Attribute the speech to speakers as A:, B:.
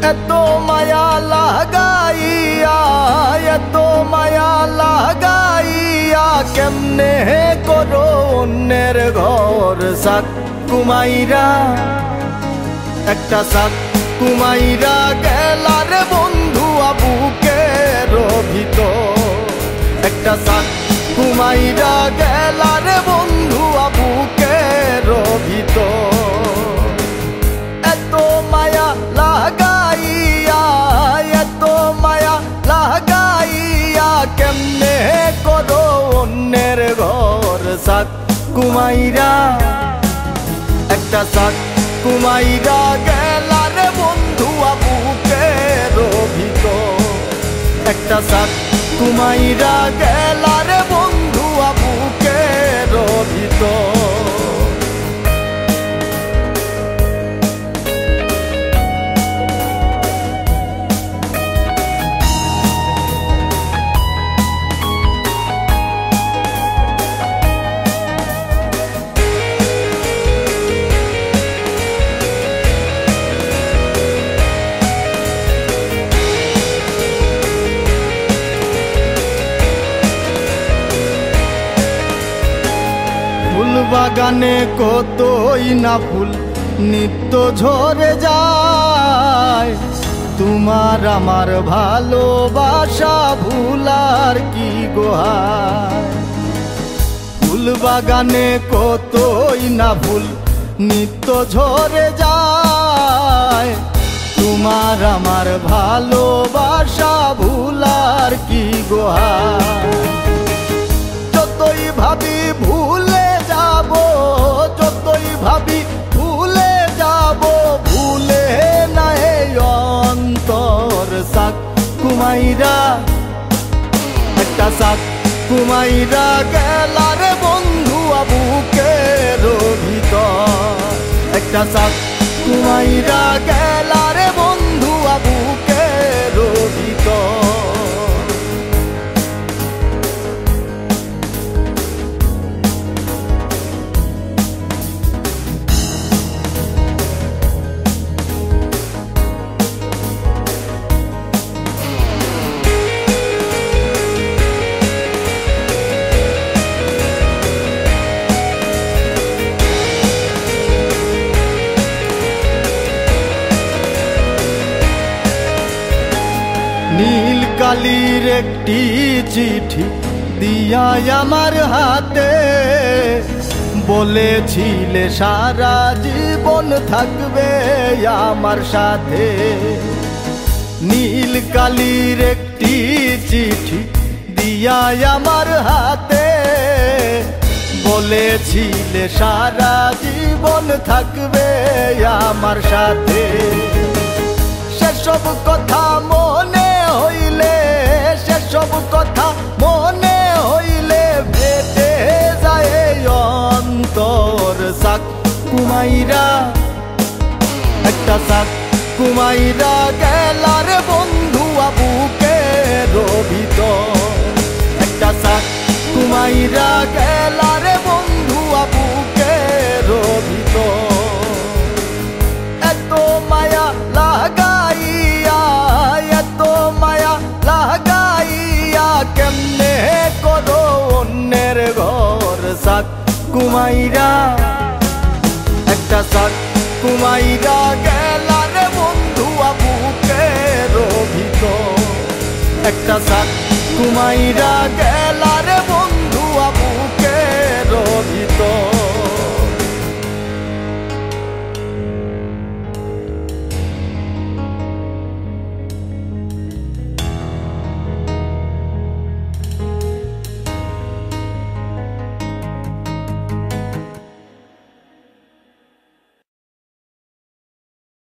A: এত মায়া লাগাইয়া, এত মায়া লাগাইয়া কেমনে করো অন্যের ঘর সাক কুমাইরা, একটা সাক কুমাইরা গেলার বন্ধু বুকের ভিতর, একটা সাক কুমাইরা গেলার বন্ধু বুকের ভিতর। এত মায়া লাগাইয়া, এত মায়া লাগাইয়া কেমনে করো অন্যের ঘর সাক কুমাইরা, একটা সাক কুমাইরা গেলার বন্ধু বুকের ভিতর, একটা সাক কুমাইরা গেলার বন্ধু বুকের ভিতর। ফুল বাগানে কতই না ফুল নিত্য ঝরে যায়, তোমার আমার ভালোবাসা ভুলার কি গোহায়। ফুল বাগানে কতই না ফুল নিত্য ঝরে যায়, তোমার আমার ভালোবাসা ভুলার কি গোহায়। যতই ভাবি ভুলে যাব, যতই ভাবি ভুলে যাব, ভুলে না এই অন্তর সাক কুমাইরা, একটা সাক কুমাইরা গেলার বন্ধু বুকের ভিতর, একটা সাক কুমাইরা গেলার বন্ধু বুকের ভিতর। নীল কালির একটি চিঠি দিয়া আমার হাতে, বলেছিলে সারা জীবন থাকবে আমার সাথে। নীল কালির একটি চিঠি দিয়া আমার হাতে, বলেছিলে সারা জীবন থাকবে আমার সাথে। সেসব কথা মনে হইলে, সেসব কথা মনে হইলে বেঁধে যায় অন্তর সাক কুমাইরা, একটা সাক কুমাইরা গেলার বন্ধু বুকের ভিতর, একটা সাক কুমাইরা গেলার বন্ধু বুকের ভিতর। এত মায়া লাগাইয়া, এত মায়া লাগাইয়া কেমনে করো অন্যের ঘর সাক কুমাইরা, একটা সাক কুমাইরা গেলার বন্ধু বুকের ভিতর, একটা সাক কুমাইরা গেলা